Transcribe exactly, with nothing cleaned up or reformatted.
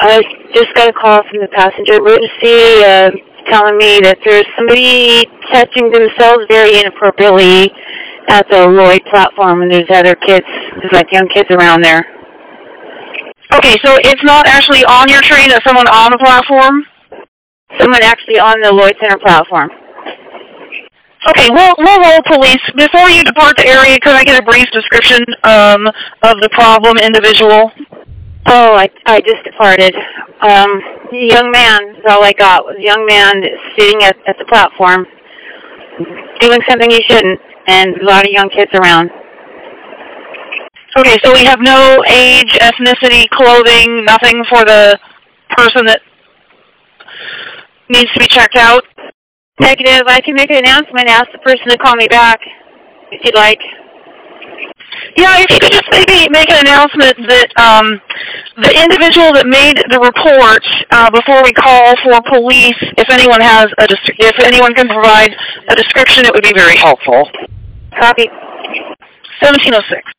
I just got a call from the passenger emergency uh, telling me that there's somebody touching themselves very inappropriately at the Lloyd platform, and there's other kids, there's like young kids around there. Okay, so it's not actually on your train, it's someone on the platform? Someone actually on the Lloyd Center platform. Okay, we'll, we'll roll police. Before you depart the area, could I get a brief description um, of the problem individual? Oh, I, I just departed. Um, a young man is all I got. Was a young man sitting at, at the platform doing something he shouldn't, and a lot of young kids around. Okay, so we have no age, ethnicity, clothing, nothing for the person that needs to be checked out? Negative. I can make an announcement, ask the person to call me back, if you'd like. Yeah, if you could just maybe make an announcement that um, the individual that made the report, uh, before we call for police, if anyone has a, if anyone can provide a description, it would be very helpful. Copy. seventeen oh six.